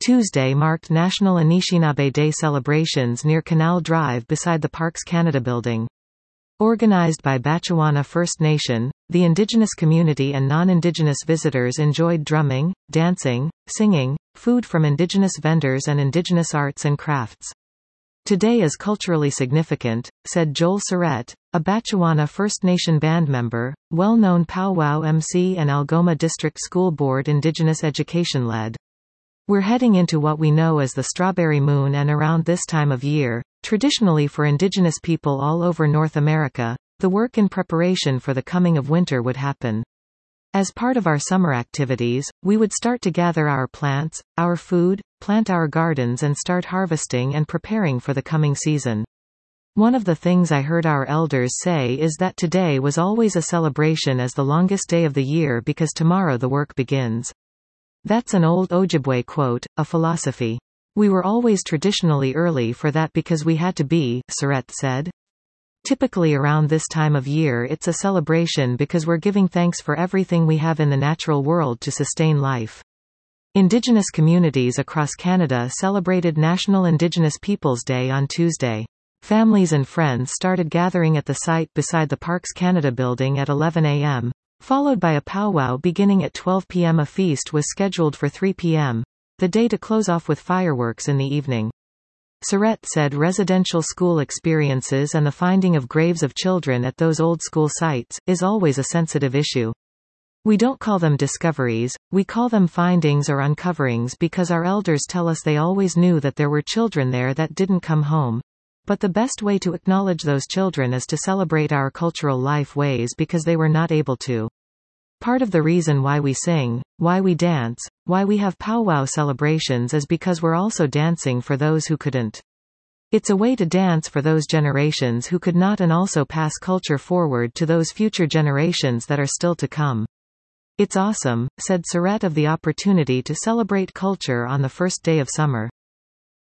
Tuesday marked National Anishinaabe Day celebrations near Canal Drive beside the Parks Canada building. Organized by Batchewana First Nation, the Indigenous community and non-Indigenous visitors enjoyed drumming, dancing, singing, food from Indigenous vendors and Indigenous arts and crafts. Today is culturally significant, said Joel Surrett, a Batchewana First Nation band member, well-known powwow MC and Algoma District School Board Indigenous Education lead. We're heading into what we know as the Strawberry Moon, and around this time of year, traditionally for Indigenous people all over North America, the work in preparation for the coming of winter would happen. As part of our summer activities, we would start to gather our plants, our food, plant our gardens and start harvesting and preparing for the coming season. One of the things I heard our elders say is that today was always a celebration as the longest day of the year because tomorrow the work begins. That's an old Ojibwe quote, a philosophy. We were always traditionally early for that because we had to be, Surrett said. Typically around this time of year it's a celebration because we're giving thanks for everything we have in the natural world to sustain life. Indigenous communities across Canada celebrated National Indigenous Peoples Day on Tuesday. Families and friends started gathering at the site beside the Parks Canada building at 11 a.m., followed by a powwow beginning at 12 p.m. A feast was scheduled for 3 p.m., the day to close off with fireworks in the evening. Surrett said residential school experiences and the finding of graves of children at those old school sites is always a sensitive issue. We don't call them discoveries, we call them findings or uncoverings because our elders tell us they always knew that there were children there that didn't come home. But the best way to acknowledge those children is to celebrate our cultural life ways because they were not able to. Part of the reason why we sing, why we dance, why we have powwow celebrations is because we're also dancing for those who couldn't. It's a way to dance for those generations who could not and also pass culture forward to those future generations that are still to come. It's awesome, said Surrett of the opportunity to celebrate culture on the first day of summer.